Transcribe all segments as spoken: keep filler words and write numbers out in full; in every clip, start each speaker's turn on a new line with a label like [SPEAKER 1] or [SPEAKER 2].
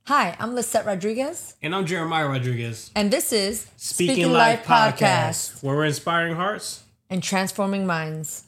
[SPEAKER 1] Hi, I'm Lisette Rodriguez.
[SPEAKER 2] And I'm Jeremiah Rodriguez.
[SPEAKER 1] And this is
[SPEAKER 2] Speaking, Speaking Life Podcast, Podcast, where we're inspiring hearts
[SPEAKER 1] and transforming minds.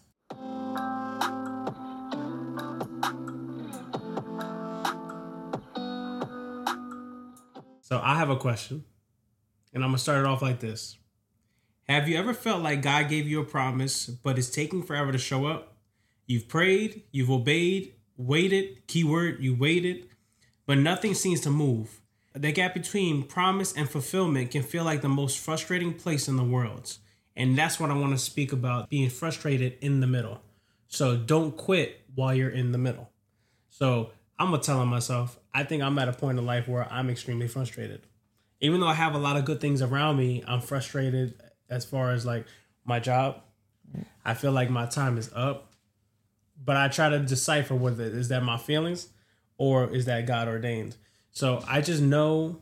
[SPEAKER 2] So I have a question, and I'm going to start it off like this. Have you ever felt like God gave you a promise, but it's taking forever to show up? You've prayed, you've obeyed, waited, keyword, you waited, but nothing seems to move. The gap between promise and fulfillment can feel like the most frustrating place in the world. And that's what I want to speak about, being frustrated in the middle. So don't quit while you're in the middle. So I'm going to tell myself, I think I'm at a point in life where I'm extremely frustrated. Even though I have a lot of good things around me, I'm frustrated as far as like my job. I feel like my time is up. But I try to decipher whether is that my feelings or is that God ordained. So I just know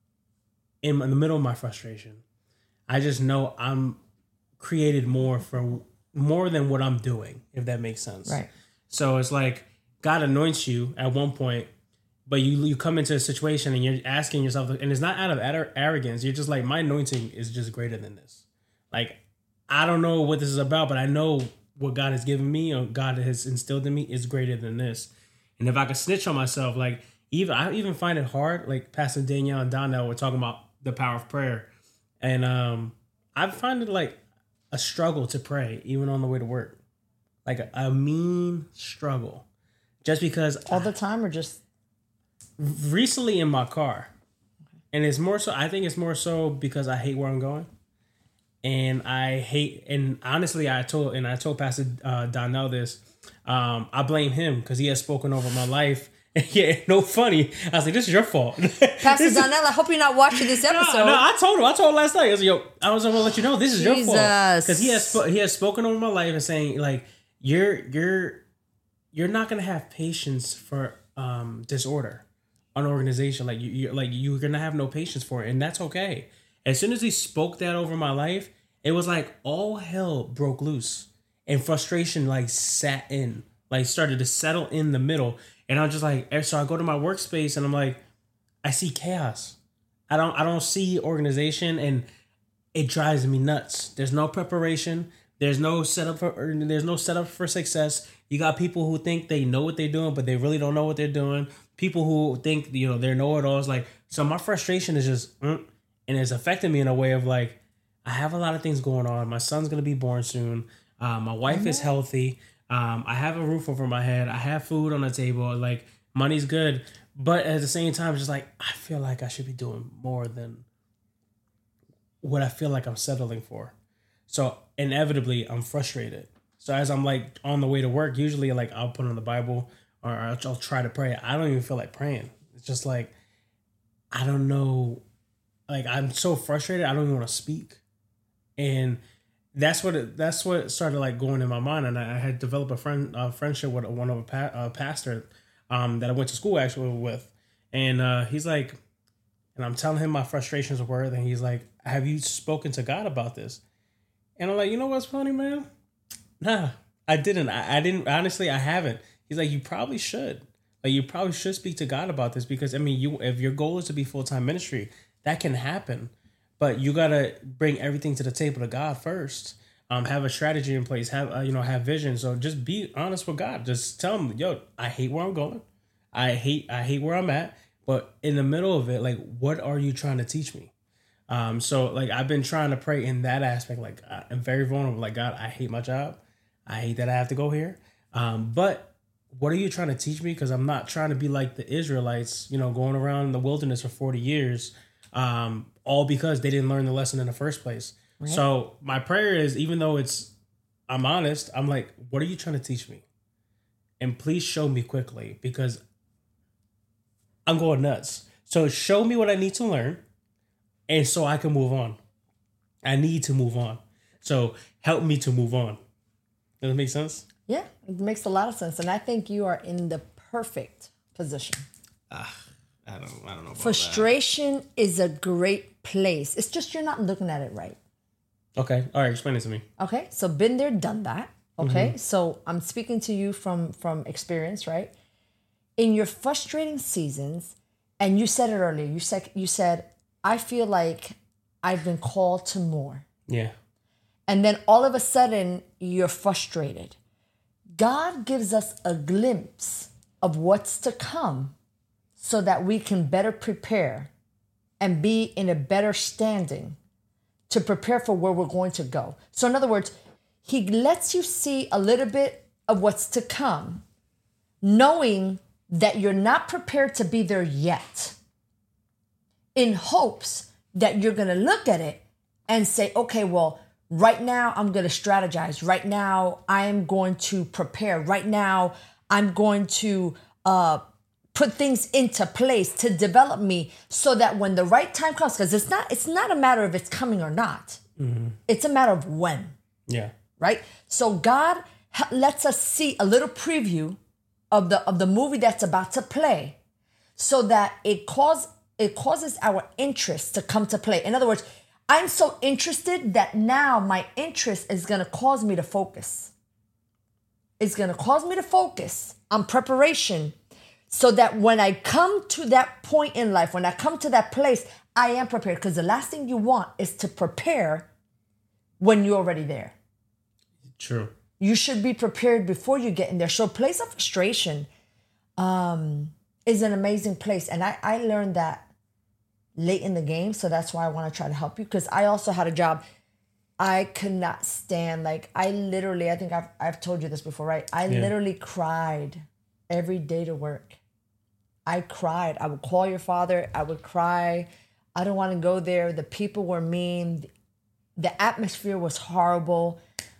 [SPEAKER 2] in the middle of my frustration, I just know I'm created more for more than what I'm doing, if that makes sense.
[SPEAKER 1] Right.
[SPEAKER 2] So it's like God anoints you at one point, but you you come into a situation and you're asking yourself, and it's not out of arrogance. You're just like, my anointing is just greater than this. Like, I don't know what this is about, but I know what God has given me or God has instilled in me is greater than this. And if I could snitch on myself, like even I even find it hard, like Pastor Danielle and Donnell were talking about the power of prayer. And um, I find it like a struggle to pray, even on the way to work. Like a, a mean struggle. Just because
[SPEAKER 1] all the time or just
[SPEAKER 2] recently in my car. And it's more so, I think it's more so because I hate where I'm going. And I hate, and honestly, I told, and I told Pastor uh, Donnell this, um, I blame him because he has spoken over my life. Yeah, no funny. I was like, this is your fault.
[SPEAKER 1] Pastor Donnell, I hope you're not watching this episode.
[SPEAKER 2] No, no, I told him. I told him last night. I was like, yo, I was going to let you know this is Jesus. Your fault. Because he has, he has spoken over my life and saying, like, you're, you're, you're not going to have patience for um, disorder, unorganization. Like, you, you're, like, you're going to have no patience for it. And that's okay. As soon as he spoke that over my life, it was like all hell broke loose and frustration like sat in, like started to settle in the middle. And I'm just like, so I go to my workspace and I'm like, I see chaos. I don't, I don't see organization, and it drives me nuts. There's no preparation. There's no setup for, there's no setup for success. You got people who think they know what they're doing, but they really don't know what they're doing. People who think, you know, they're know-it-alls. Like, so my frustration is just, mm, and it's affecting me in a way of like, I have a lot of things going on. My son's going to be born soon. Uh, my wife mm-hmm. is healthy. Um, I have a roof over my head. I have food on the table. Like, money's good. But at the same time, it's just like, I feel like I should be doing more than what I feel like I'm settling for. So inevitably, I'm frustrated. So as I'm like on the way to work, usually like I'll put on the Bible or I'll, I'll try to pray. I don't even feel like praying. It's just like, I don't know. Like, I'm so frustrated. I don't even want to speak. And that's what it, that's what started like going in my mind. And I, I had developed a friend a friendship with one of a pa- uh, pastor um, that I went to school actually with. And uh, he's like, and I'm telling him my frustrations were, and he's like, have you spoken to God about this? And I'm like, you know what's funny, man? Nah, I didn't. I, I didn't. Honestly, I haven't. He's like, you probably should. Like, you probably should speak to God about this because, I mean, you if your goal is to be full-time ministry, that can happen. But you gotta bring everything to the table to God first. Um, have a strategy in place. Have uh, you know have vision. So just be honest with God. Just tell him, yo, I hate where I'm going. I hate I hate where I'm at. But in the middle of it, like, what are you trying to teach me? Um, so like I've been trying to pray in that aspect. Like, I'm very vulnerable. Like, God, I hate my job. I hate that I have to go here. Um, but what are you trying to teach me? Because I'm not trying to be like the Israelites, you know, going around in the wilderness for forty years. Um, all because they didn't learn the lesson in the first place. Right. So my prayer is, even though it's, I'm honest, I'm like, what are you trying to teach me? And please show me quickly because I'm going nuts. So show me what I need to learn and so I can move on. I need to move on. So help me to move on. Does that make sense?
[SPEAKER 1] Yeah, it makes a lot of sense. And I think you are in the perfect position.
[SPEAKER 2] Ah. I don't, I don't know about
[SPEAKER 1] Frustration
[SPEAKER 2] that.
[SPEAKER 1] is a great place. It's just you're not looking at it right.
[SPEAKER 2] Okay. All right. Explain it to me.
[SPEAKER 1] Okay. So been there, done that. Okay. Mm-hmm. So I'm speaking to you from, from experience, right? In your frustrating seasons, And you said it earlier. You said, you said, I feel like I've been called to more.
[SPEAKER 2] Yeah.
[SPEAKER 1] And then all of a sudden, you're frustrated. God gives us a glimpse of what's to come so that we can better prepare and be in a better standing to prepare for where we're going to go. So in other words, he lets you see a little bit of what's to come, knowing that you're not prepared to be there yet, in hopes that you're going to look at it and say, okay, well, right now I'm going to strategize. Right now I am going to prepare. Right now I'm going to uh, put things into place to develop me so that when the right time comes, because it's not, it's not a matter of it's coming or not. Mm-hmm. It's a matter of when.
[SPEAKER 2] Yeah.
[SPEAKER 1] Right? So God lets us see a little preview of the of the movie that's about to play so that it cause it causes our interest to come to play. In other words, I'm so interested that now my interest is going to cause me to focus. It's going to cause me to focus on preparation so that when I come to that point in life, when I come to that place, I am prepared. Because the last thing you want is to prepare when you're already there.
[SPEAKER 2] True.
[SPEAKER 1] You should be prepared before you get in there. So place of frustration um, is an amazing place. And I, I learned that late in the game. So that's why I want to try to help you. Because I also had a job. I could not stand, like, I literally, I think I've, I've told you this before, right? I yeah. literally cried every day to work. I cried. I would call your father. I would cry. I don't want to go there. The people were mean. The atmosphere was horrible.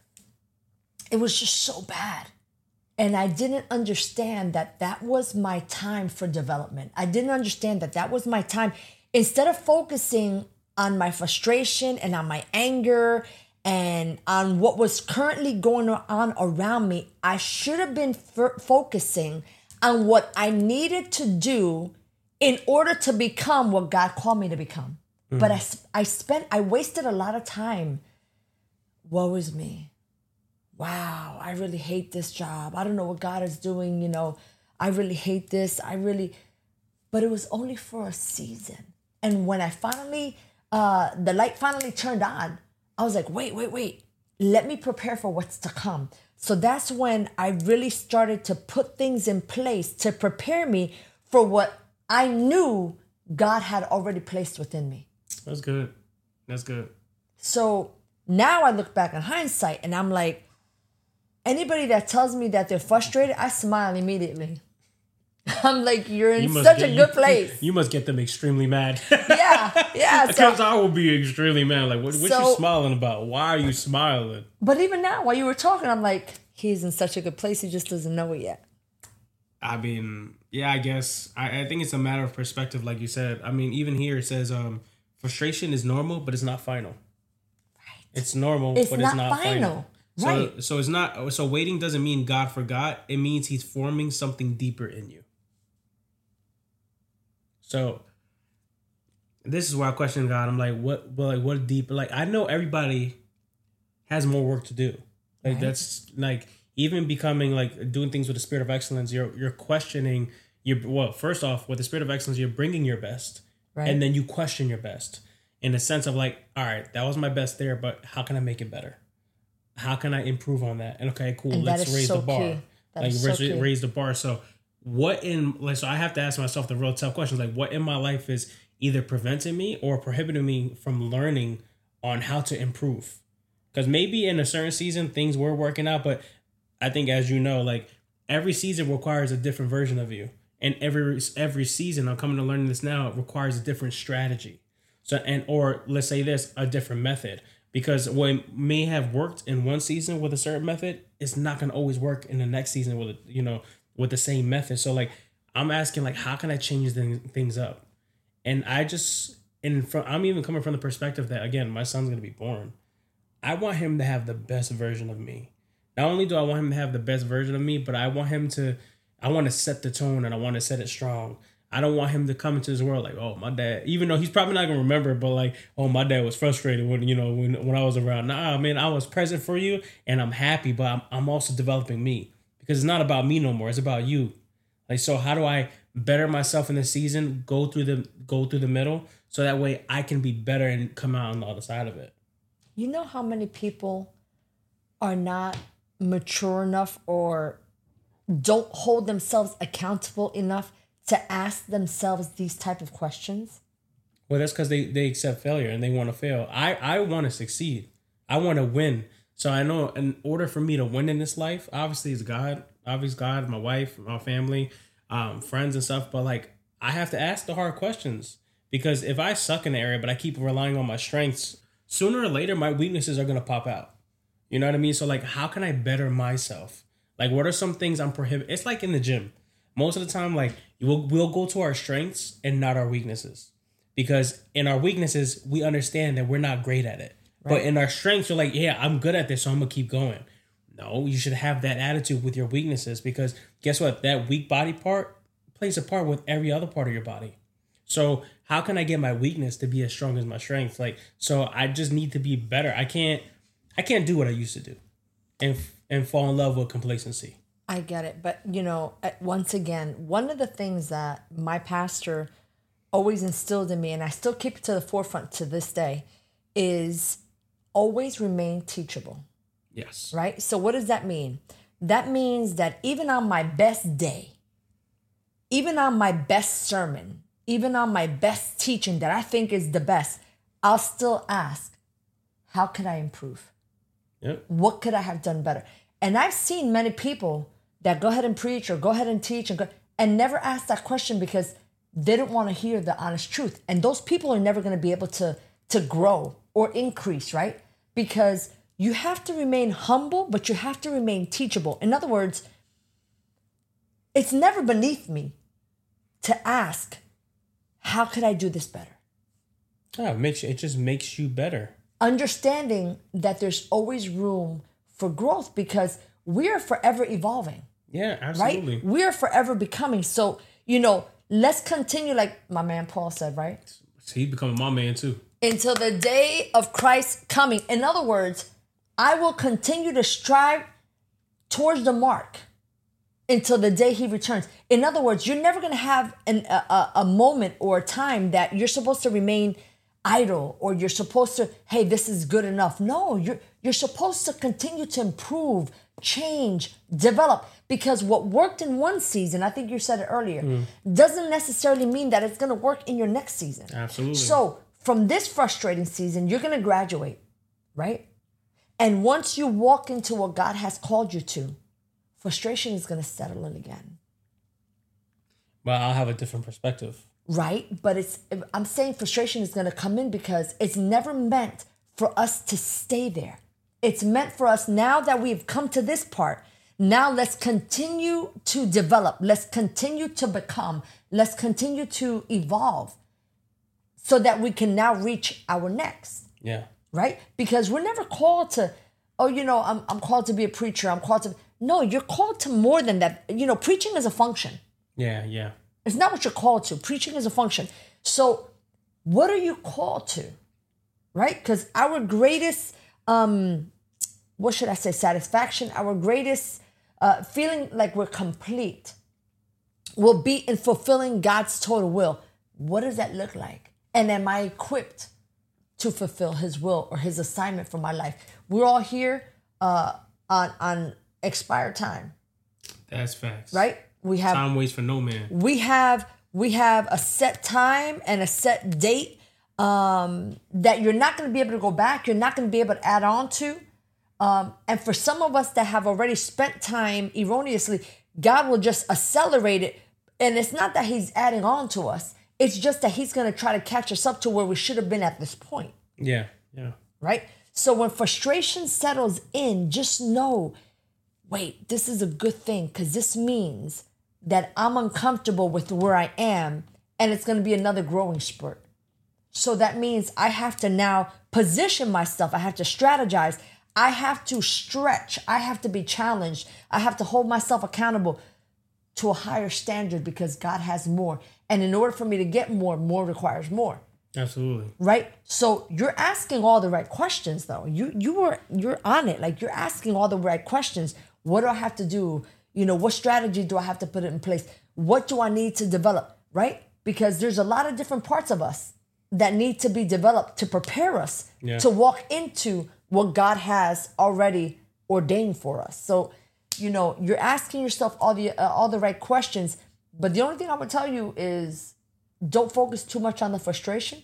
[SPEAKER 1] It was just so bad. And I didn't understand that that was my time for development. I didn't understand that that was my time. Instead of focusing on my frustration and on my anger and on what was currently going on around me, I should have been f- focusing on what I needed to do in order to become what God called me to become. Mm. But I, I spent, I wasted a lot of time. Woe is me. Wow, I really hate this job. I don't know what God is doing. You know, I really hate this. I really, but it was only for a season. And when I finally, uh, the light finally turned on, I was like, wait, wait, wait. Let me prepare for what's to come. So that's when I really started to put things in place to prepare me for what I knew God had already placed within me.
[SPEAKER 2] That's good. That's good.
[SPEAKER 1] So now I look back in hindsight and I'm like, anybody that tells me that they're frustrated, I smile immediately. I'm like, you're in you such get, a good
[SPEAKER 2] you,
[SPEAKER 1] place.
[SPEAKER 2] You must get them extremely mad.
[SPEAKER 1] yeah, yeah.
[SPEAKER 2] Because so, I will be extremely mad. Like, what, what so, you smiling about? Why are you smiling?
[SPEAKER 1] But even now, while you were talking, I'm like, he's in such a good place. He just doesn't know it yet.
[SPEAKER 2] I mean, yeah, I guess. I, I think it's a matter of perspective, like you said. I mean, even here it says um, frustration is normal, but it's not final. Right. It's normal, it's but not it's not final. final. So, right. So it's not. So waiting doesn't mean God forgot. It means He's forming something deeper in you. So this is why I question God. I'm like, what? Well, like, what deep? Like, I know everybody has more work to do. Like, right. That's like even becoming like doing things with the spirit of excellence. You're you're questioning. You well, first off, with the spirit of excellence, you're bringing your best, right. And then you question your best in a sense of like, all right, that was my best there, but how can I make it better? How can I improve on that? And okay, cool. And let's raise so the bar. Key. Like raise, so raise the bar. So what in like so I have to ask myself the real tough questions. Like what in my life is either preventing me or prohibiting me from learning on how to improve? Because maybe in a certain season things were working out, but I think as you know, like every season requires a different version of you. And every every season, I'm coming to learn this now, it requires a different strategy. So and or let's say this, a different method. Because what may have worked in one season with a certain method, it's not going to always work in the next season with, you know, with the same method. So like, I'm asking like, how can I change things up? And I just, and from, I'm even coming from the perspective that, again, my son's going to be born. I want him to have the best version of me. Not only do I want him to have the best version of me, but I want him to, I want to set the tone and I want to set it strong. I don't want him to come into this world like, oh, my dad, even though he's probably not going to remember, but like, oh, my dad was frustrated when, you know, when, when I was around. Nah, man, I was present for you and I'm happy, but I'm, I'm also developing me because it's not about me no more. It's about you. Like, so how do I better myself in the season, go through the go through the middle, so that way I can be better and come out on the other side of it.
[SPEAKER 1] You know how many people are not mature enough or don't hold themselves accountable enough to ask themselves these type of questions?
[SPEAKER 2] Well, that's because they, they accept failure and they want to fail. I, I want to succeed. I want to win. So I know in order for me to win in this life, obviously it's God, obviously God, my wife, my family, um, friends and stuff. But like, I have to ask the hard questions, because if I suck in the area, but I keep relying on my strengths, sooner or later, my weaknesses are going to pop out. You know what I mean? So like, how can I better myself? Like, what are some things I'm prohibited? It's like in the gym. Most of the time, like, we'll, we'll go to our strengths and not our weaknesses. Because in our weaknesses, we understand that we're not great at it. Right. But in our strengths, you're like, yeah, I'm good at this, so I'm going to keep going. No, you should have that attitude with your weaknesses, because guess what? That weak body part plays a part with every other part of your body. So how can I get my weakness to be as strong as my strength? Like, so I just need to be better. I can't, I can't do what I used to do and, and fall in love with complacency.
[SPEAKER 1] I get it. But, you know, once again, one of the things that my pastor always instilled in me, and I still keep it to the forefront to this day, is always remain teachable.
[SPEAKER 2] Yes.
[SPEAKER 1] Right? So what does that mean? That means that even on my best day, even on my best sermon, even on my best teaching that I think is the best, I'll still ask, how could I improve?
[SPEAKER 2] Yep.
[SPEAKER 1] What could I have done better? And I've seen many people that go ahead and preach or go ahead and teach and go, and never ask that question because they don't want to hear the honest truth. And those people are never going to be able to, to grow or increase, right? Because you have to remain humble, but you have to remain teachable. In other words, it's never beneath me to ask, how could I do this better?
[SPEAKER 2] Yeah, it makes you, it just makes you better.
[SPEAKER 1] Understanding that there's always room for growth, because we are forever evolving.
[SPEAKER 2] Yeah, absolutely.
[SPEAKER 1] Right? We are forever becoming. So, you know, let's continue, like my man Paul said, right?
[SPEAKER 2] He becoming my man too.
[SPEAKER 1] Until the day of Christ coming. In other words, I will continue to strive towards the mark until the day he returns. In other words, you're never going to have an, a, a moment or a time that you're supposed to remain idle, or you're supposed to, hey, this is good enough. No, you're you're supposed to continue to improve, change, develop, because what worked in one season, I think you said it earlier, mm. doesn't necessarily mean that it's going to work in your next season.
[SPEAKER 2] Absolutely.
[SPEAKER 1] So from this frustrating season, you're going to graduate, right? And once you walk into what God has called you to, frustration is going to settle in again.
[SPEAKER 2] Well, I'll have a different perspective.
[SPEAKER 1] Right? But it's, I'm saying frustration is going to come in because it's never meant for us to stay there. It's meant for us, now that we've come to this part, now let's continue to develop. Let's continue to become. Let's continue to evolve so that we can now reach our next.
[SPEAKER 2] Yeah.
[SPEAKER 1] Right? Because we're never called to, oh, you know, I'm I'm called to be a preacher. I'm called to, no, you're called to more than that. You know, preaching is a function.
[SPEAKER 2] Yeah, yeah.
[SPEAKER 1] It's not what you're called to. Preaching is a function. So what are you called to? Right? Because our greatest, um, what should I say, satisfaction, our greatest uh, feeling like we're complete will be in fulfilling God's total will. What does that look like? And am I equipped to fulfill his will or his assignment for my life? We're all here uh, on, on expired time.
[SPEAKER 2] That's facts.
[SPEAKER 1] Right? We have
[SPEAKER 2] time waits for no man.
[SPEAKER 1] We have we have a set time and a set date um, that you're not going to be able to go back. You're not going to be able to add on to. Um, and for some of us that have already spent time erroneously, God will just accelerate it. And it's not that he's adding on to us. It's just that he's going to try to catch us up to where we should have been at this point.
[SPEAKER 2] Yeah, yeah.
[SPEAKER 1] Right? So when frustration settles in, just know, wait, this is a good thing, because this means that I'm uncomfortable with where I am, and it's going to be another growing spurt. So that means I have to now position myself. I have to strategize. I have to stretch. I have to be challenged. I have to hold myself accountable to a higher standard, because God has more. And in order for me to get more, more requires more.
[SPEAKER 2] Absolutely.
[SPEAKER 1] Right? So you're asking all the right questions, though. You you were you're on it. Like, you're asking all the right questions. What do I have to do? You know, what strategy do I have to put in place? What do I need to develop, right? Because there's a lot of different parts of us that need to be developed to prepare us yeah. to walk into what God has already ordained for us. So, you know, you're asking yourself all the uh, all the right questions, but the only thing I would tell you is don't focus too much on the frustration.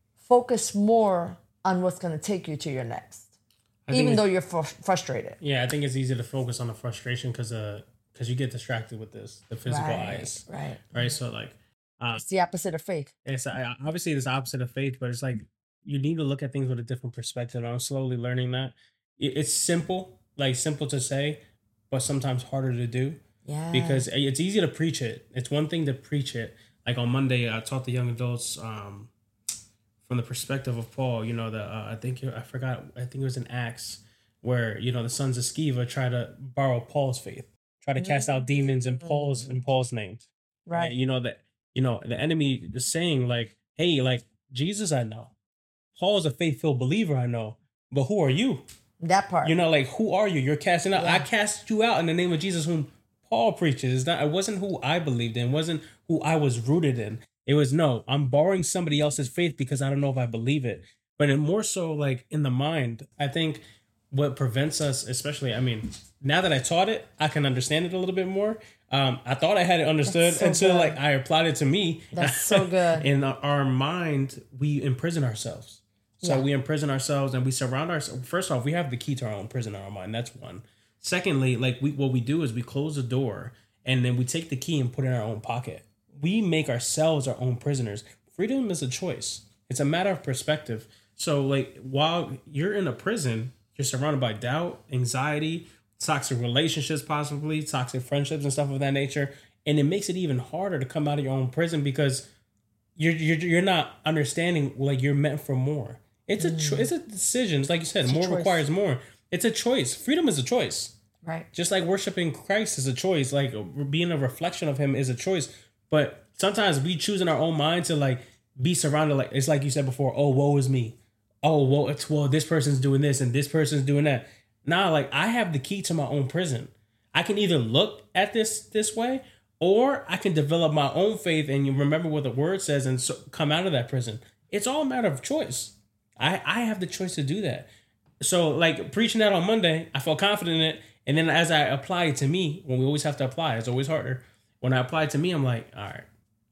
[SPEAKER 1] Focus more on what's going to take you to your next, even though you're fr- frustrated.
[SPEAKER 2] Yeah, I think it's easy to focus on the frustration because uh, because you get distracted with this, the physical
[SPEAKER 1] right,
[SPEAKER 2] eyes.
[SPEAKER 1] Right.
[SPEAKER 2] Right. So like, uh,
[SPEAKER 1] it's the opposite of faith.
[SPEAKER 2] It's uh, obviously it's the opposite of faith, but it's like you need to look at things with a different perspective. I'm slowly learning that. It's simple, like simple to say, but sometimes harder to do.
[SPEAKER 1] Yeah.
[SPEAKER 2] Because it's easy to preach it. It's one thing to preach it. Like on Monday, I taught the young adults um, from the perspective of Paul. You know, the uh, I think I forgot. I think it was in Acts where you know the sons of Sceva try to borrow Paul's faith, try to cast out demons in Paul's in Paul's name.
[SPEAKER 1] Right.
[SPEAKER 2] And, you know that you know the enemy is saying like, hey, like Jesus, I know. Paul is a faith-filled believer, I know. But who are you?
[SPEAKER 1] That part.
[SPEAKER 2] You know, like who are you? You're casting out.
[SPEAKER 1] Yeah.
[SPEAKER 2] I cast you out in the name of Jesus, whom Paul preaches. It's not. It wasn't who I believed in. It wasn't who I was rooted in. It was no. I'm borrowing somebody else's faith because I don't know if I believe it. But in more so, like in the mind, I think what prevents us, especially, I mean, now that I taught it, I can understand it a little bit more. Um, I thought I had it understood so until good. like I applied it to me.
[SPEAKER 1] That's so good.
[SPEAKER 2] In our mind, we imprison ourselves. So
[SPEAKER 1] yeah.
[SPEAKER 2] we imprison ourselves and we surround ourselves. First off, we have the key to our own prison in our mind. That's one. Secondly, like we, what we do is we close the door and then we take the key and put it in our own pocket. We make ourselves our own prisoners. Freedom is a choice. It's a matter of perspective. So like while you're in a prison, you're surrounded by doubt, anxiety, toxic relationships, possibly toxic friendships and stuff of that nature. And it makes it even harder to come out of your own prison because you're you're, you're not understanding like you're meant for more. It's a cho- it's a decision. It's like you said, it's more requires more. It's a choice. Freedom is a choice.
[SPEAKER 1] Right.
[SPEAKER 2] Just like worshiping Christ is a choice. Like being a reflection of him is a choice. But sometimes we choose in our own mind to like be surrounded. Like it's like you said before. Oh, woe is me. Oh, well, it's well. This person's doing this and this person's doing that. Nah, like I have the key to my own prison. I can either look at this this way, or I can develop my own faith and you remember what the word says and so come out of that prison. It's all a matter of choice. I I have the choice to do that. So like preaching that on Monday, I felt confident in it. And then as I apply it to me, when we always have to apply, it's always harder. When I apply it to me, I'm like, all right.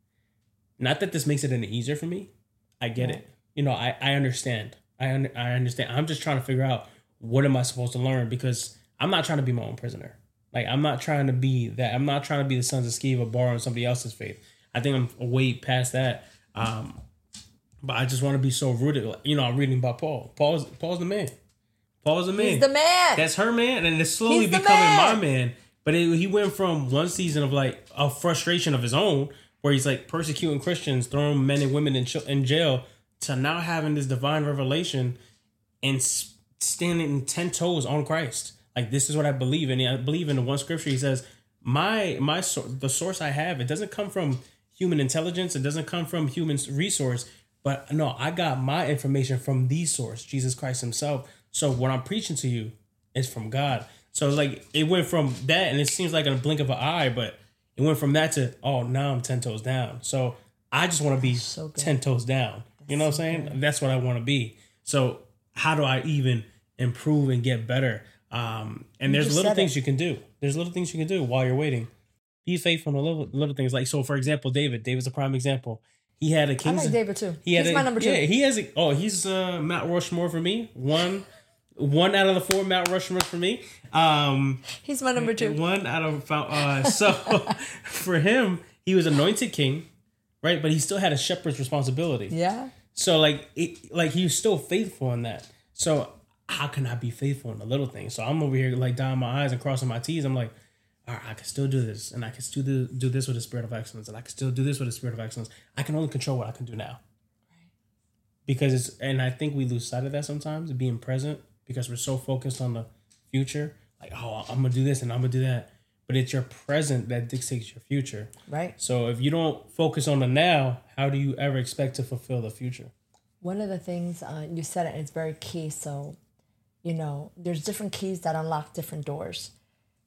[SPEAKER 2] Not that this makes it any easier for me. I get right. it. You know, I, I understand. I un- I understand. I'm just trying to figure out what am I supposed to learn because I'm not trying to be my own prisoner. Like, I'm not trying to be that. I'm not trying to be the sons of Sceva borrowing somebody else's faith. I think I'm way past that. Um, but I just want to be so rooted. You know, I'm reading about Paul. Paul's Paul's the man. Paul's the man.
[SPEAKER 1] He's the man.
[SPEAKER 2] That's her man, and it's slowly He's becoming man. my man. But it, he went from one season of like a frustration of his own, where he's like persecuting Christians, throwing men and women in, in jail, to now having this divine revelation and standing ten toes on Christ. Like, this is what I believe in. I believe in the one scripture. He says, my my the source I have, it doesn't come from human intelligence. It doesn't come from human resource. But no, I got my information from the source, Jesus Christ himself. So what I'm preaching to you is from God. So it's like it went from that, and it seems like in a blink of an eye, but it went from that to, oh, now I'm ten toes down. So I just want to be so ten toes down. That's you know what I'm saying? Good. That's what I want to be. So how do I even improve and get better? Um, and you there's little things it. you can do. There's little things you can do while you're waiting. Be faithful in little little things. Like, so for example, David. David's a prime example. He had a king's.
[SPEAKER 1] I like David too.
[SPEAKER 2] He had
[SPEAKER 1] he's
[SPEAKER 2] a,
[SPEAKER 1] my number two.
[SPEAKER 2] Yeah, he has a, oh, he's uh, Mount Rushmore for me. One, one out of the four Mount Rushmore for me. Um,
[SPEAKER 1] he's my number two.
[SPEAKER 2] One out of uh, so for him, he was anointed king, right? But he still had a shepherd's responsibility.
[SPEAKER 1] Yeah.
[SPEAKER 2] So like, it, like he was still faithful in that. So how can I be faithful in the little things? So I'm over here like dotting my I's and crossing my T's. I'm like, all right, I can still do this, and I can still do, do this with a spirit of excellence, and I can still do this with a spirit of excellence. I can only control what I can do now. Right. Because it's, and I think we lose sight of that sometimes, being present, because we're so focused on the future. Like, oh, I'm going to do this and I'm going to do that. But it's your present that dictates your future.
[SPEAKER 1] Right.
[SPEAKER 2] So if you don't focus on the now, how do you ever expect to fulfill the future?
[SPEAKER 1] One of the things uh, you said, it, it's very key. So, you know, there's different keys that unlock different doors.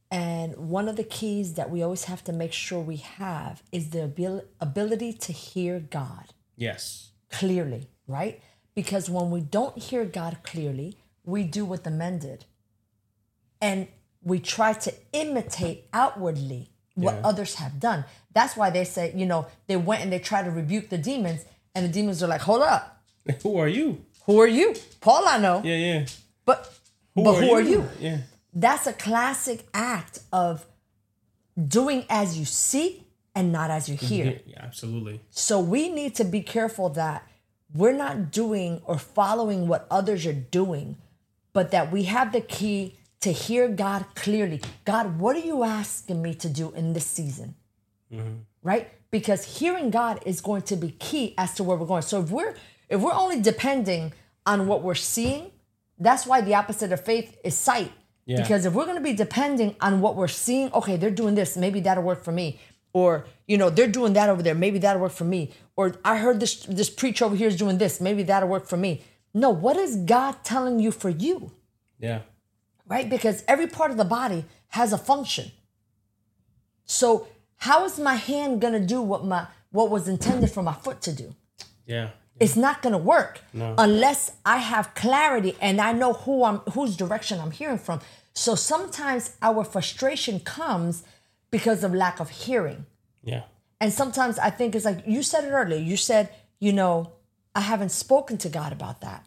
[SPEAKER 1] And one of the keys that we always have to make sure we have is the abil- ability to hear God.
[SPEAKER 2] Yes.
[SPEAKER 1] Clearly, right? Because when we don't hear God clearly, we do what the men did. And we try to imitate outwardly what yeah. others have done. That's why they say, you know, they went and they tried to rebuke the demons, and the demons are like, hold up.
[SPEAKER 2] Who are you?
[SPEAKER 1] Who are you? Paul, I know.
[SPEAKER 2] Yeah, yeah.
[SPEAKER 1] But who, but are, who you? are you?
[SPEAKER 2] Yeah.
[SPEAKER 1] That's a classic act of doing as you see and not as you hear.
[SPEAKER 2] Yeah, absolutely.
[SPEAKER 1] So we need to be careful that we're not doing or following what others are doing, but that we have the key to hear God clearly. God, what are you asking me to do in this season? Mm-hmm. Right? Because hearing God is going to be key as to where we're going. So if we're if we're only depending on what we're seeing, that's why the opposite of faith is sight. Yeah. Because if we're going to be depending on what we're seeing, okay, they're doing this, maybe that'll work for me. Or, you know, they're doing that over there, maybe that'll work for me. Or I heard this this preacher over here is doing this, maybe that'll work for me. No, what is God telling you for you?
[SPEAKER 2] Yeah.
[SPEAKER 1] Right? Because every part of the body has a function. So how is my hand going to do what my what was intended for my foot to do?
[SPEAKER 2] Yeah.
[SPEAKER 1] It's not going to work
[SPEAKER 2] no.
[SPEAKER 1] unless I have clarity and I know who I'm, whose direction I'm hearing from. So sometimes our frustration comes because of lack of hearing.
[SPEAKER 2] Yeah.
[SPEAKER 1] And sometimes I think it's like, you said it earlier. You said, you know, I haven't spoken to God about that.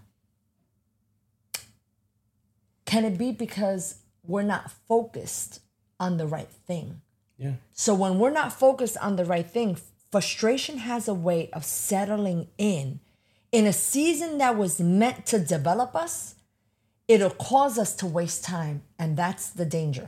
[SPEAKER 1] Can it be because we're not focused on the right thing?
[SPEAKER 2] Yeah.
[SPEAKER 1] So when we're not focused on the right thing, frustration has a way of settling in. In a season that was meant to develop us, it'll cause us to waste time. And that's the danger.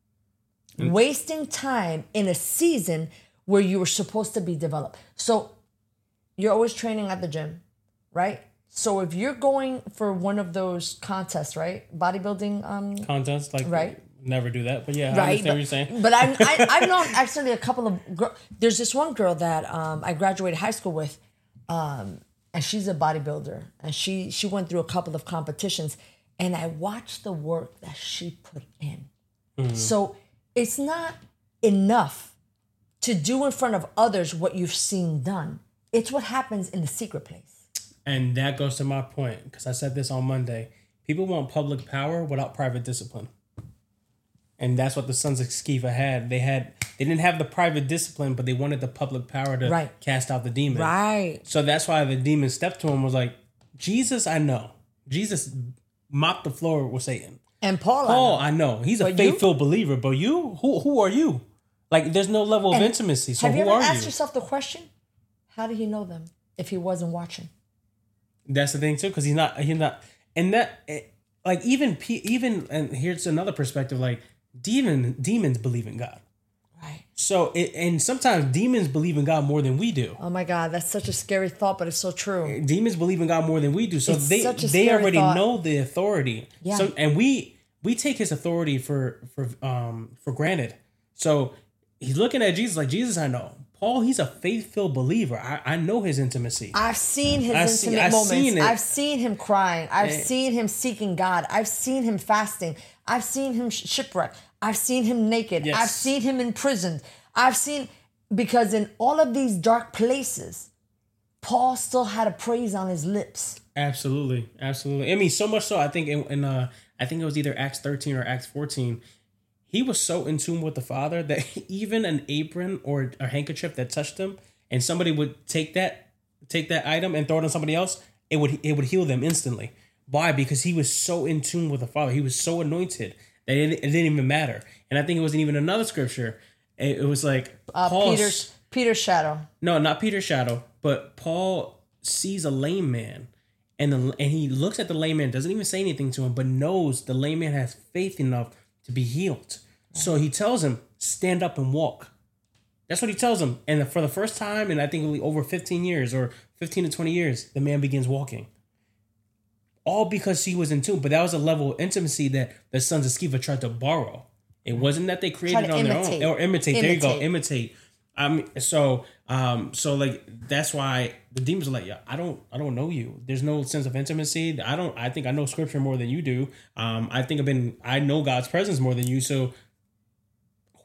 [SPEAKER 1] Mm. Wasting time in a season where you were supposed to be developed. So you're always training at the gym, right? So if you're going for one of those contests, right? Bodybuilding um,
[SPEAKER 2] contests, like
[SPEAKER 1] right?
[SPEAKER 2] Never do that, but yeah,
[SPEAKER 1] right,
[SPEAKER 2] I understand
[SPEAKER 1] but,
[SPEAKER 2] what you're saying.
[SPEAKER 1] But I, I, I've known actually a couple of girls. There's this one girl that um, I graduated high school with, um, and she's a bodybuilder, and she she went through a couple of competitions, and I watched the work that she put in. Mm-hmm. So it's not enough to do in front of others what you've seen done. It's what happens in the secret place.
[SPEAKER 2] And that goes to my point, because I said this on Monday. People want public power without private discipline. And that's what the sons of Sceva had. They had they didn't have the private discipline, but they wanted the public power to
[SPEAKER 1] right.
[SPEAKER 2] cast out the demon.
[SPEAKER 1] Right.
[SPEAKER 2] So that's why the demon stepped to him, was like, Jesus, I know. Jesus mopped the floor with Satan.
[SPEAKER 1] And Paul,
[SPEAKER 2] Paul,
[SPEAKER 1] I know.
[SPEAKER 2] I know. He's a faith-filled believer, but you, who who are you? Like, there's no level of
[SPEAKER 1] and
[SPEAKER 2] intimacy. So
[SPEAKER 1] who are you?
[SPEAKER 2] Have you
[SPEAKER 1] ever
[SPEAKER 2] asked
[SPEAKER 1] you? yourself the question, how did he know them if he wasn't watching?
[SPEAKER 2] That's the thing too, because he's not. He's not. And that, like, even even and here's another perspective. Like, demon demons believe in God.
[SPEAKER 1] Right.
[SPEAKER 2] So it, and sometimes demons believe in God more than we do.
[SPEAKER 1] Oh my God, that's such a scary thought, but it's so true.
[SPEAKER 2] Demons believe in God more than we do. So
[SPEAKER 1] it's
[SPEAKER 2] they
[SPEAKER 1] such a
[SPEAKER 2] they already
[SPEAKER 1] thought.
[SPEAKER 2] know the authority.
[SPEAKER 1] Yeah.
[SPEAKER 2] So and we we take his authority for for um for granted. So he's looking at Jesus like, Jesus, I know. Paul, he's a faith-filled believer. I, I know his intimacy.
[SPEAKER 1] I've seen his
[SPEAKER 2] I've
[SPEAKER 1] intimate
[SPEAKER 2] seen, I've
[SPEAKER 1] moments.
[SPEAKER 2] Seen
[SPEAKER 1] I've seen him crying. I've
[SPEAKER 2] and,
[SPEAKER 1] seen him seeking God. I've seen him fasting. I've seen him shipwrecked. I've seen him naked.
[SPEAKER 2] Yes.
[SPEAKER 1] I've seen him imprisoned. I've seen, because in all of these dark places, Paul still had a praise on his lips.
[SPEAKER 2] Absolutely. Absolutely. I mean, so much so, I think in, in uh, I think it was either Acts thirteen or Acts fourteen, he was so in tune with the Father that even an apron or a handkerchief that touched him, and somebody would take that take that item and throw it on somebody else, it would it would heal them instantly. Why? Because he was so in tune with the Father. He was so anointed that it, it didn't even matter. And I think it wasn't even another scripture. It, it was like
[SPEAKER 1] uh, Peter's Peter's shadow.
[SPEAKER 2] No, not Peter's shadow, but Paul sees a lame man, and the, and he looks at the lame man, doesn't even say anything to him, but knows the lame man has faith enough to be healed. So he tells him, stand up and walk. That's what he tells him. And for the first time in, I think, over fifteen years or fifteen to twenty years, the man begins walking. All because he was in tune. But that was a level of intimacy that the sons of Sceva tried to borrow. It wasn't that they created it on imitate. their own. Or imitate. imitate. There you go. Imitate. Um, so, um, so like, that's why the demons are like, yeah, I don't, I don't know you. There's no sense of intimacy. I don't, I think I know scripture more than you do. Um, I think I've been, I know God's presence more than you. So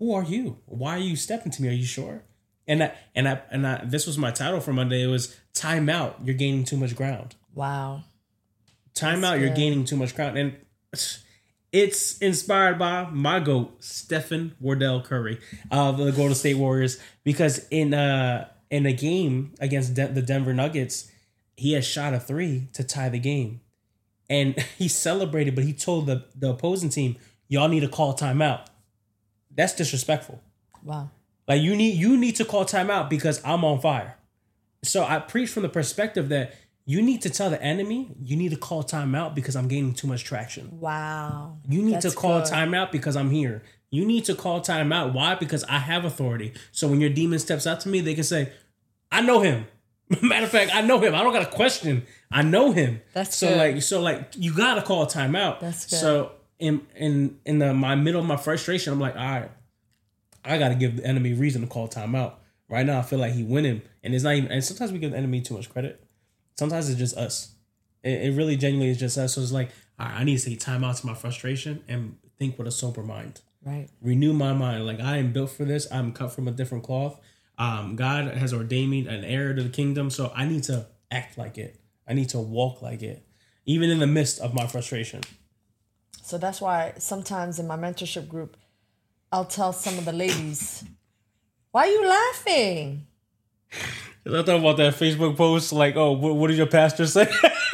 [SPEAKER 2] who are you? Why are you stepping to me? Are you sure? And I, and I, and I, this was my title for Monday. It was time out. You're gaining too much ground.
[SPEAKER 1] Wow.
[SPEAKER 2] Time That's out. Good. You're gaining too much ground. And it's inspired by my GOAT, Stephen Wardell Curry of the Golden State Warriors, because in uh in a game against De- the Denver Nuggets, he had shot a three to tie the game, and he celebrated, but he told the, the opposing team, "Y'all need to call timeout." That's disrespectful.
[SPEAKER 1] Wow.
[SPEAKER 2] Like you need you need to call timeout because I'm on fire. So I preach from the perspective that you need to tell the enemy, you need to call timeout because I'm gaining too much traction.
[SPEAKER 1] Wow.
[SPEAKER 2] You need
[SPEAKER 1] That's
[SPEAKER 2] to call
[SPEAKER 1] good.
[SPEAKER 2] timeout because I'm here. You need to call timeout. Why? Because I have authority. So when your demon steps out to me, they can say, I know him. Matter of fact, I know him. I don't got to question. I know him.
[SPEAKER 1] That's
[SPEAKER 2] so
[SPEAKER 1] good.
[SPEAKER 2] like so like you got to call timeout.
[SPEAKER 1] That's good.
[SPEAKER 2] So in in in the my middle of my frustration, I'm like, all right, I got to give the enemy reason to call timeout. Right now, I feel like he winning, and it's not even. And sometimes we give the enemy too much credit. Sometimes it's just us. It, it really genuinely is just us. So it's like, all right, I need to say time out to my frustration and think with a sober mind.
[SPEAKER 1] Right.
[SPEAKER 2] Renew my mind. Like, I am built for this. I'm cut from a different cloth. Um, God has ordained me an heir to the kingdom. So I need to act like it. I need to walk like it, even in the midst of my frustration.
[SPEAKER 1] So that's why sometimes in my mentorship group, I'll tell some of the ladies, why are you laughing?
[SPEAKER 2] I thought about that Facebook post, like, oh, what, what did your pastor say?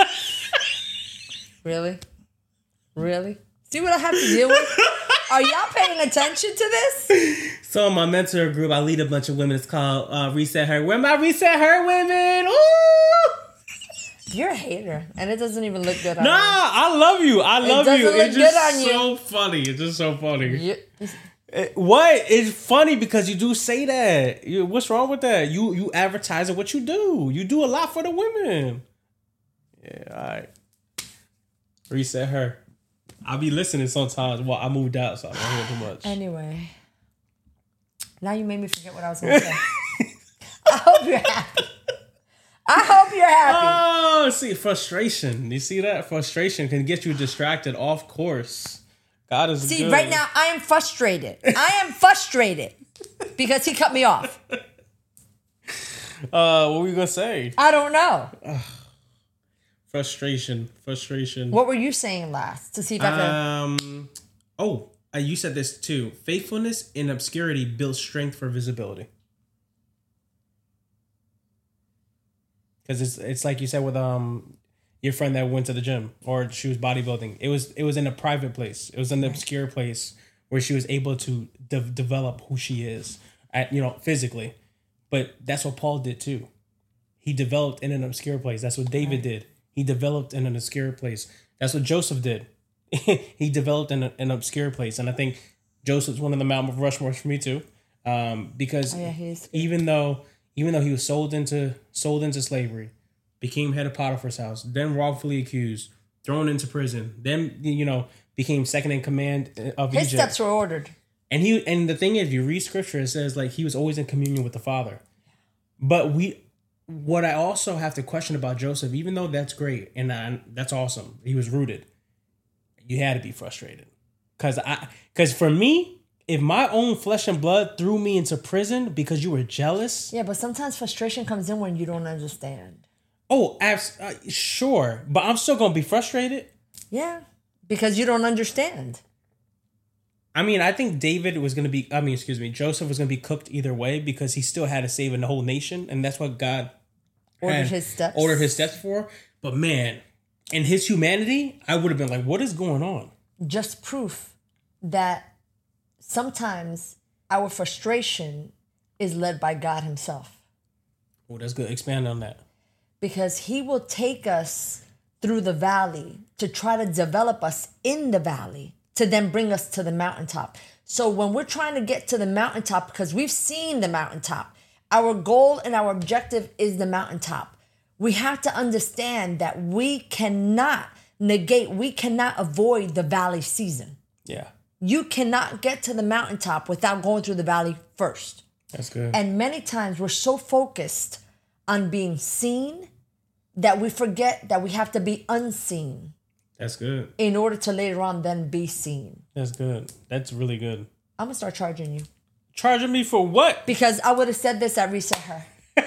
[SPEAKER 1] Really? Really? See what I have to deal with? Are y'all paying attention to this?
[SPEAKER 2] So in my mentor group, I lead a bunch of women. It's called uh, Reset Her. Where my Reset Her women? Ooh!
[SPEAKER 1] You're a hater, and it doesn't even look good on
[SPEAKER 2] nah,
[SPEAKER 1] you.
[SPEAKER 2] Nah, I love you. I love
[SPEAKER 1] it
[SPEAKER 2] you.
[SPEAKER 1] Look
[SPEAKER 2] It's just
[SPEAKER 1] good on
[SPEAKER 2] so
[SPEAKER 1] you.
[SPEAKER 2] funny. It's just so funny.
[SPEAKER 1] You,
[SPEAKER 2] It, what? It's funny because you do say that. You, what's wrong with that? You you advertise what you do. You do a lot for the women. Yeah, all right. Reset Her. I'll be listening sometimes. Well, I moved out, so I don't hear too much.
[SPEAKER 1] Anyway. Now you made me forget what I was going to say. I hope you're happy. I hope you're happy.
[SPEAKER 2] Oh, see, frustration. You see that? Frustration can get you distracted off course. God is
[SPEAKER 1] See,
[SPEAKER 2] good.
[SPEAKER 1] right now, I am frustrated. I am frustrated because he cut me off.
[SPEAKER 2] Uh, what were you going to say?
[SPEAKER 1] I don't know.
[SPEAKER 2] Ugh. Frustration. Frustration.
[SPEAKER 1] What were you saying last? To see if I could...
[SPEAKER 2] Um, oh, uh, you said this too. Faithfulness in obscurity builds strength for visibility. Because it's it's like you said with um your friend that went to the gym or she was bodybuilding. It was it was in a private place. It was in an obscure place where she was able to de- develop who she is, at you know physically. But that's what Paul did too. He developed in an obscure place. That's what David did. He developed in an obscure place. That's what Joseph did. He developed in a, an obscure place, and I think Joseph's one of the Mount Rushmores for me too, um, because
[SPEAKER 1] oh, yeah, he's
[SPEAKER 2] even though even though he was sold into sold into slavery, became head of Potiphar's house, then wrongfully accused, thrown into prison, then you know became second in command of
[SPEAKER 1] his
[SPEAKER 2] Egypt.
[SPEAKER 1] steps were ordered.
[SPEAKER 2] And he and the thing is, you read scripture, it says like he was always in communion with the Father. But we, what I also have to question about Joseph, even though that's great and I, that's awesome, he was rooted. You had to be frustrated, cause I, cause for me, if my own flesh and blood threw me into prison because you were jealous.
[SPEAKER 1] Yeah, but sometimes frustration comes in when you don't understand.
[SPEAKER 2] Oh, abs- uh, sure, but I'm still gonna be frustrated.
[SPEAKER 1] Yeah, because you don't understand.
[SPEAKER 2] I mean, I think David was going to be, I mean, excuse me, Joseph was going to be cooked either way because he still had to save a whole nation. And that's what God
[SPEAKER 1] ordered his steps.
[SPEAKER 2] Ordered his steps for. But man, in his humanity, I would have been like, what is going on?
[SPEAKER 1] Just proof that sometimes our frustration is led by God himself.
[SPEAKER 2] Oh, that's good. Expand on that.
[SPEAKER 1] Because he will take us through the valley to try to develop us in the valley, to then bring us to the mountaintop. So when we're trying to get to the mountaintop, because we've seen the mountaintop, our goal and our objective is the mountaintop. We have to understand that we cannot negate, we cannot avoid the valley season.
[SPEAKER 2] Yeah.
[SPEAKER 1] You cannot get to the mountaintop without going through the valley first.
[SPEAKER 2] That's good.
[SPEAKER 1] And many times we're so focused on being seen that we forget that we have to be unseen.
[SPEAKER 2] That's good.
[SPEAKER 1] In order to later on then be seen.
[SPEAKER 2] That's good. That's really good.
[SPEAKER 1] I'm going to start charging you.
[SPEAKER 2] Charging me for what?
[SPEAKER 1] Because I would have said this at Reset Her.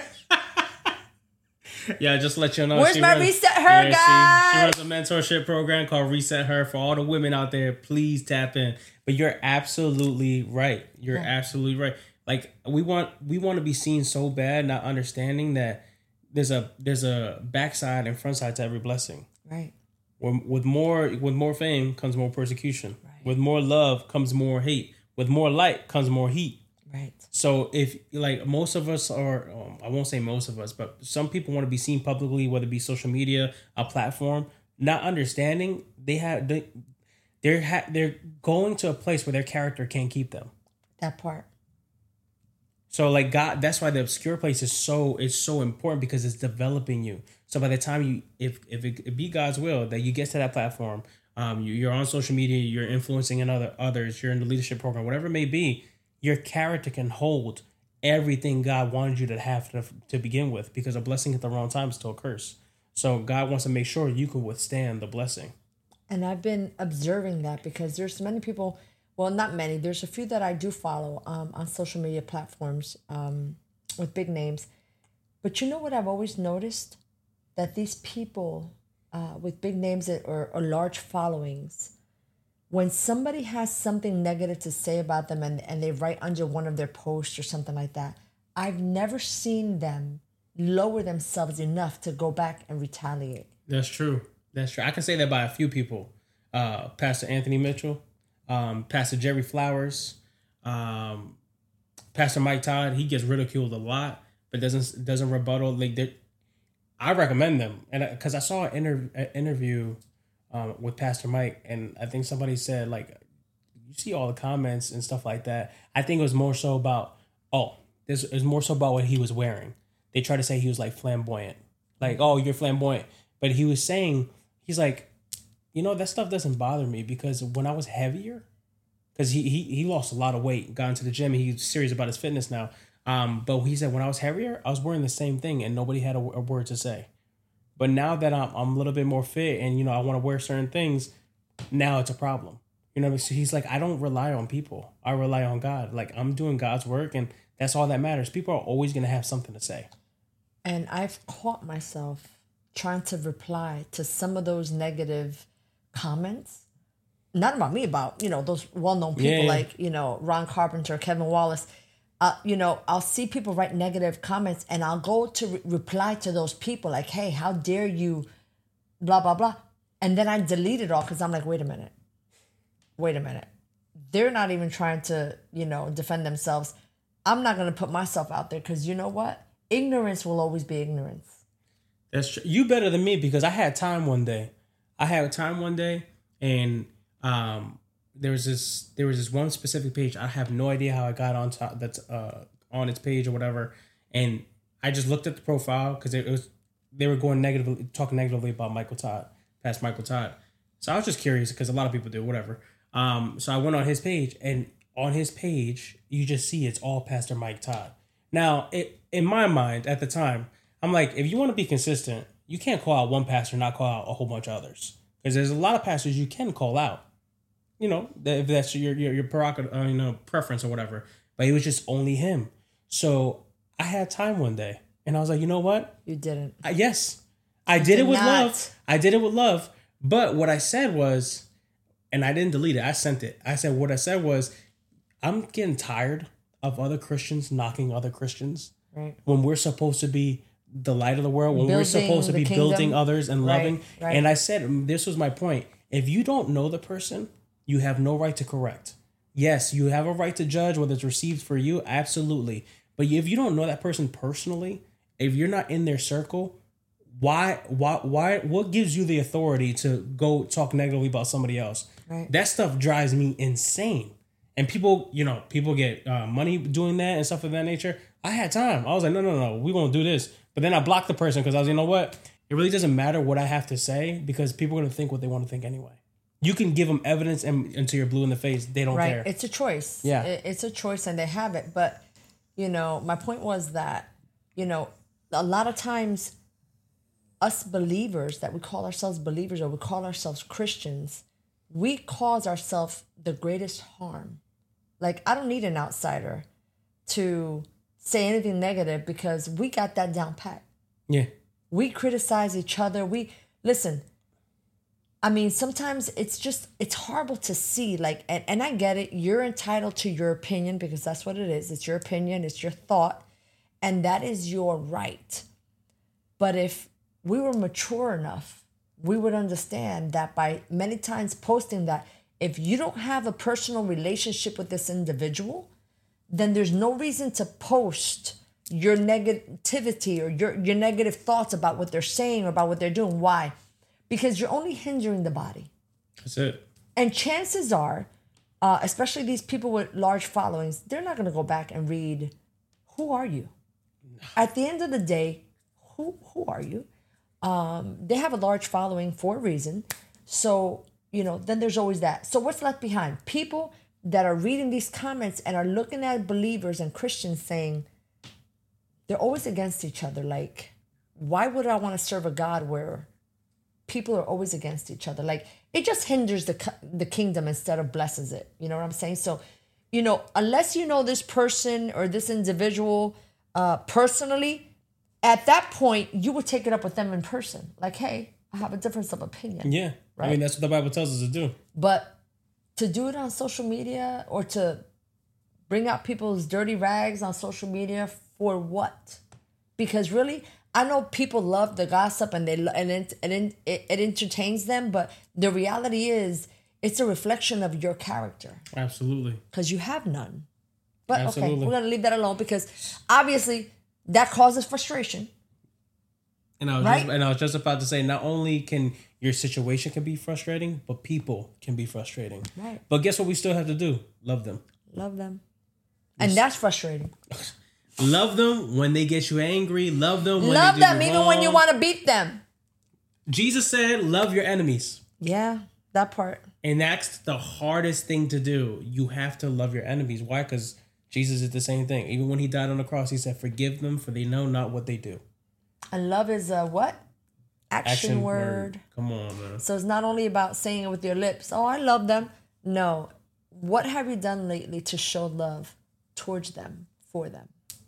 [SPEAKER 2] Yeah, just let you know.
[SPEAKER 1] Where's
[SPEAKER 2] she
[SPEAKER 1] my
[SPEAKER 2] runs,
[SPEAKER 1] Reset Her,
[SPEAKER 2] yeah,
[SPEAKER 1] guys?
[SPEAKER 2] She, she runs a mentorship program called Reset Her. For all the women out there, please tap in. But you're absolutely right. You're yeah. absolutely right. Like we want, we want to be seen so bad, not understanding that there's a there's a backside and front side to every blessing.
[SPEAKER 1] Right.
[SPEAKER 2] With, with more with more fame comes more persecution.
[SPEAKER 1] Right.
[SPEAKER 2] With more love comes more hate. With more light comes more heat.
[SPEAKER 1] Right.
[SPEAKER 2] So if like most of us are, um, I won't say most of us, but some people want to be seen publicly, whether it be social media, a platform, not understanding they have they they're ha- they're going to a place where their character can't keep them.
[SPEAKER 1] That part.
[SPEAKER 2] So like God, that's why the obscure place is so is so important because it's developing you. So by the time you, if if it, it be God's will that you get to that platform, um, you, you're on social media, you're influencing in other others, you're in the leadership program, whatever it may be. Your character can hold everything God wanted you to have to, to begin with, because a blessing at the wrong time is still a curse. So God wants to make sure you can withstand the blessing.
[SPEAKER 1] And I've been observing that because there's many people, well, not many, there's a few that I do follow um, on social media platforms um, with big names. But you know what I've always noticed? That these people uh, with big names or, or large followings, when somebody has something negative to say about them and, and they write under one of their posts or something like that, I've never seen them lower themselves enough to go back and retaliate.
[SPEAKER 2] That's true. That's true. I can say that by a few people. Uh, Pastor Anthony Mitchell, um, Pastor Jerry Flowers, um, Pastor Mike Todd. He gets ridiculed a lot, but doesn't doesn't rebuttal. Like I recommend them, and because I, I saw an, inter- an interview Um, with Pastor Mike, and I think somebody said, like, you see all the comments and stuff like that. I think it was more so about, oh, this is more so about what he was wearing. They try to say he was like flamboyant, like, oh, you're flamboyant. But he was saying, he's like, you know, that stuff doesn't bother me because when I was heavier, because he, he he lost a lot of weight, got into the gym, and he's serious about his fitness now. Um, but he said when I was heavier, I was wearing the same thing and nobody had a, a word to say. But now that I'm I'm a little bit more fit and, you know, I want to wear certain things, now it's a problem. You know, so he's like, I don't rely on people. I rely on God. Like, I'm doing God's work, and that's all that matters. People are always going to have something to say.
[SPEAKER 1] And I've caught myself trying to reply to some of those negative comments. Not about me, about, you know, those well-known people yeah. like, you know, Ron Carpenter, Kevin Wallace. Uh, you know, I'll see people write negative comments and I'll go to re- reply to those people like, hey, how dare you, blah, blah, blah. And then I delete it all because I'm like, wait a minute. Wait a minute. They're not even trying to, you know, defend themselves. I'm not going to put myself out there because you know what? Ignorance will always be ignorance.
[SPEAKER 2] That's true. You better than me because I had time one day. I had time one day and um, there was this there was this one specific page. I have no idea how I got on top that's uh, on its page or whatever. And I just looked at the profile because it was they were going negatively, talking negatively about Michael Todd, past Michael Todd. So I was just curious because a lot of people do, whatever. Um, so I went on his page, and on his page, you just see it's all Pastor Mike Todd. Now, it, in my mind at the time, I'm like, if you want to be consistent, you can't call out one pastor and not call out a whole bunch of others. Because there's a lot of pastors you can call out. You know, if that's your your, your prerogative, uh, you know, preference or whatever. But it was just only him. So I had time one day, and I was like, you know what?
[SPEAKER 1] You didn't.
[SPEAKER 2] I, yes, I you did, did it with not. love. I did it with love. But what I said was, and I didn't delete it. I sent it. I said, what I said was, I'm getting tired of other Christians knocking other Christians.
[SPEAKER 1] Right.
[SPEAKER 2] When we're supposed to be the light of the world, when
[SPEAKER 1] building
[SPEAKER 2] we're supposed to be
[SPEAKER 1] kingdom.
[SPEAKER 2] building others and loving.
[SPEAKER 1] Right, right.
[SPEAKER 2] And I said, this was my point. If you don't know the person, you have no right to correct. Yes, you have a right to judge whether it's received for you. Absolutely. But if you don't know that person personally, if you're not in their circle, why, why, why, what gives you the authority to go talk negatively about somebody else?
[SPEAKER 1] Right.
[SPEAKER 2] That stuff drives me insane. And people, you know, people get uh, money doing that and stuff of that nature. I had time. I was like, no, no, no, we're going to do this. But then I blocked the person because I was, you know what? It really doesn't matter what I have to say because people are going to think what they want to think anyway. You can give them evidence and until you're blue in the face, they don't
[SPEAKER 1] right.
[SPEAKER 2] care.
[SPEAKER 1] It's a choice.
[SPEAKER 2] Yeah.
[SPEAKER 1] It's a choice and they have it. But, you know, my point was that, you know, a lot of times us believers that we call ourselves believers or we call ourselves Christians, we cause ourselves the greatest harm. Like, I don't need an outsider. to say anything negative because we got that down pat.
[SPEAKER 2] Yeah.
[SPEAKER 1] We criticize each other. We listen. I mean, sometimes it's just, it's horrible to see, like, and, and I get it. You're entitled to your opinion because that's what it is. It's your opinion. It's your thought. And that is your right. But if we were mature enough, we would understand that by many times posting that, if you don't have a personal relationship with this individual, then there's no reason to post your negativity or your, your negative thoughts about what they're saying or about what they're doing. Why? Because you're only hindering the body.
[SPEAKER 2] That's it.
[SPEAKER 1] And chances are, uh, especially these people with large followings, they're not going to go back and read, who are you? At the end of the day, who who are you? Um, they have a large following for a reason. So, you know, then there's always that. So what's left behind? People that are reading these comments and are looking at believers and Christians saying, they're always against each other. Like, why would I want to serve a God where people are always against each other? Like, it just hinders the the kingdom instead of blesses it. You know what I'm saying? So, you know, unless you know this person or this individual uh, personally, at that point, you would take it up with them in person. Like, hey, I have a difference of opinion.
[SPEAKER 2] Yeah. Right? I mean, that's what the Bible tells us to do.
[SPEAKER 1] But to do it on social media or to bring out people's dirty rags on social media, for what? Because really, I know people love the gossip and they and it, and it, it entertains them, but the reality is it's a reflection of your character.
[SPEAKER 2] Absolutely.
[SPEAKER 1] Because you have none. But
[SPEAKER 2] Absolutely.
[SPEAKER 1] Okay, we're going to leave that alone because obviously that causes frustration.
[SPEAKER 2] And I was
[SPEAKER 1] right?
[SPEAKER 2] just, and I was just about to say, not only can your situation can be frustrating, but people can be frustrating.
[SPEAKER 1] Right.
[SPEAKER 2] But guess what we still have to do? Love them.
[SPEAKER 1] Love them. And that's frustrating.
[SPEAKER 2] Love them when they get you angry. Love them when
[SPEAKER 1] love
[SPEAKER 2] they do
[SPEAKER 1] them
[SPEAKER 2] you
[SPEAKER 1] even
[SPEAKER 2] wrong.
[SPEAKER 1] when you want to beat them.
[SPEAKER 2] Jesus said, love your enemies.
[SPEAKER 1] Yeah, that part.
[SPEAKER 2] And that's the hardest thing to do. You have to love your enemies. Why? Because Jesus did the same thing. Even when he died on the cross, he said, forgive them for they know not what they do.
[SPEAKER 1] And love is a what? Action,
[SPEAKER 2] Action
[SPEAKER 1] word.
[SPEAKER 2] word. Come on, man.
[SPEAKER 1] So it's not only about saying it with your lips. Oh, I love them. No. What have you done lately to show love towards them, for them?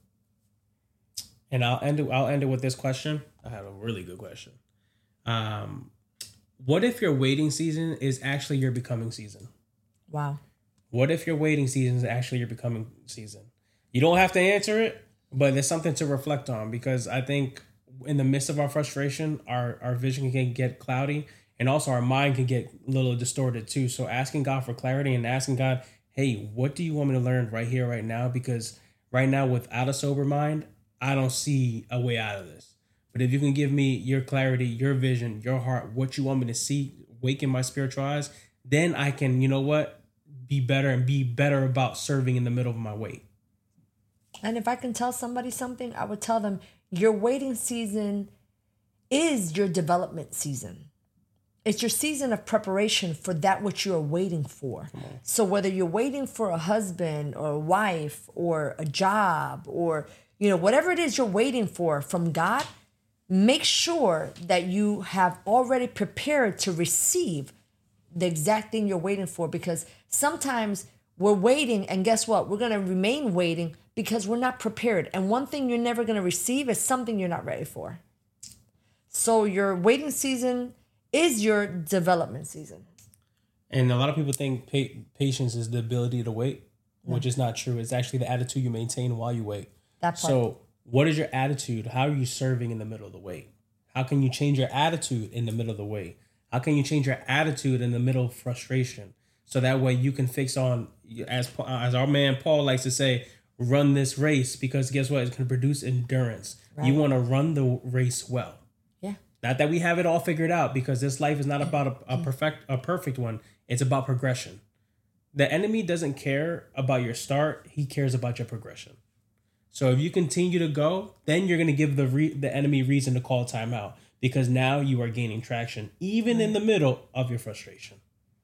[SPEAKER 2] And I'll end it. I'll end it with this question. I have a really good question. Um, what if your waiting season is actually your becoming season?
[SPEAKER 1] Wow.
[SPEAKER 2] What if your waiting season is actually your becoming season? You don't have to answer it, but there's something to reflect on, because I think in the midst of our frustration, our, our vision can get cloudy, and also our mind can get a little distorted too. So asking God for clarity and asking God, hey, what do you want me to learn right here, right now? Because right now, without a sober mind, I don't see a way out of this. But if you can give me your clarity, your vision, your heart, what you want me to see, wake in my spiritual eyes, then I can, you know what, be better and be better about serving in the middle of my wait.
[SPEAKER 1] And if I can tell somebody something, I would tell them your waiting season is your development season. It's your season of preparation for that which you're waiting for. So whether you're waiting for a husband or a wife or a job or, you know, whatever it is you're waiting for from God, make sure that you have already prepared to receive the exact thing you're waiting for, because sometimes we're waiting and guess what? We're going to remain waiting because we're not prepared. And one thing you're never going to receive is something you're not ready for. So your waiting season is your development season.
[SPEAKER 2] And a lot of people think pa- patience is the ability to wait,
[SPEAKER 1] yeah.
[SPEAKER 2] which is not true. It's actually the attitude you maintain while you wait.
[SPEAKER 1] That part.
[SPEAKER 2] So what is your attitude? How are you serving in the middle of the wait? How can you change your attitude in the middle of the wait? How can you change your attitude in the middle of frustration? So that way you can fix on, as as our man Paul likes to say, run this race, because guess what? It's going to produce endurance. Right. You want to run the race well.
[SPEAKER 1] Yeah.
[SPEAKER 2] Not that we have it all figured out, because this life is not about a, a perfect a perfect one. It's about progression. The enemy doesn't care about your start. He cares about your progression. So if you continue to go, then you're going to give the re- the enemy reason to call timeout, because now you are gaining traction, even in the middle of your frustration.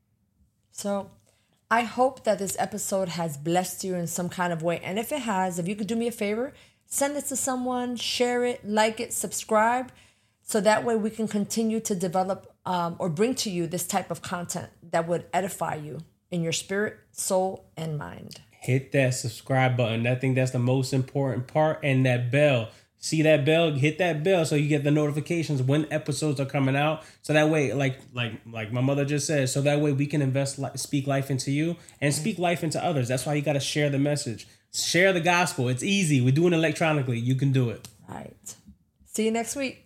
[SPEAKER 1] So I hope that this episode has blessed you in some kind of way. And if it has, if you could do me a favor, send it to someone, share it, like it, subscribe. So that way we can continue to develop um, or bring to you this type of content that would edify you in your spirit, soul, and mind.
[SPEAKER 2] hit that subscribe button. I think that's the most important part. And that bell. See that bell? Hit that bell so you get the notifications when episodes are coming out. So that way, like like like my mother just said, so that way we can invest, speak life into you and speak life into others. That's why you got to share the message. Share the gospel. It's easy. We're doing it electronically. You can do it.
[SPEAKER 1] All right. See you next week.